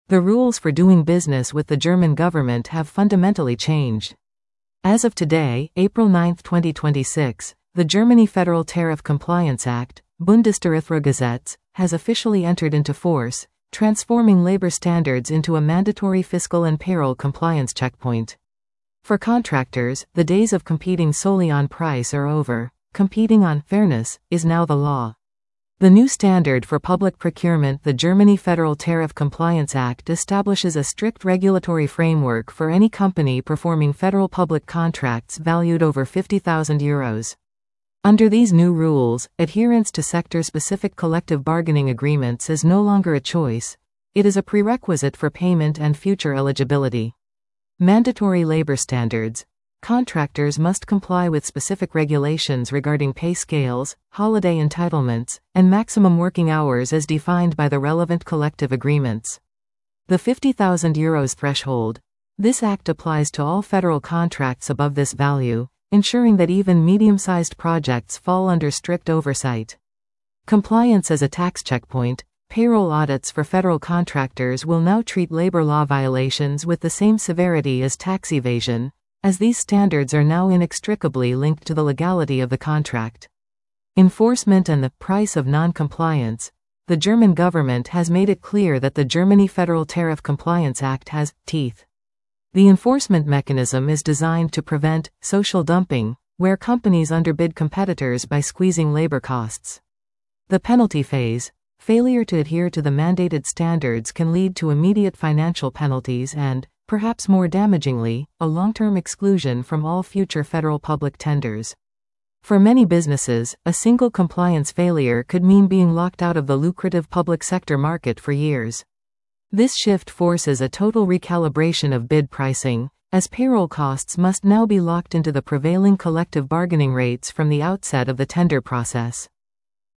The rules for doing business with the German government have fundamentally changed. As of today, April 9, 2026, the Germany Federal Tariff Compliance Act, Bundestarifgesetz, has officially entered into force, transforming labor standards into a mandatory fiscal and payroll compliance checkpoint. For contractors, the days of competing solely on price are over. Competing on fairness is now the law. The new standard for public procurement, the Germany Federal Tariff Compliance Act, establishes a strict regulatory framework for any company performing federal public contracts valued over €50,000. Under these new rules, adherence to sector-specific collective bargaining agreements is no longer a choice. It is a prerequisite for payment and future eligibility. Mandatory labor standards. Contractors must comply with specific regulations regarding pay scales, holiday entitlements, and maximum working hours as defined by the relevant collective agreements. The €50,000 threshold. This act applies to all federal contracts above this value, ensuring that even medium-sized projects fall under strict oversight. Compliance as a tax checkpoint. Payroll audits for federal contractors will now treat labor law violations with the same severity as tax evasion, as these standards are now inextricably linked to the legality of the contract. Enforcement and the price of non-compliance. The German government has made it clear that the Germany Federal Tariff Compliance Act has teeth. The enforcement mechanism is designed to prevent social dumping, where companies underbid competitors by squeezing labor costs. The penalty phase. Failure to adhere to the mandated standards can lead to immediate financial penalties and, perhaps more damagingly, a long-term exclusion from all future federal public tenders. For many businesses, a single compliance failure could mean being locked out of the lucrative public sector market for years. This shift forces a total recalibration of bid pricing, as payroll costs must now be locked into the prevailing collective bargaining rates from the outset of the tender process.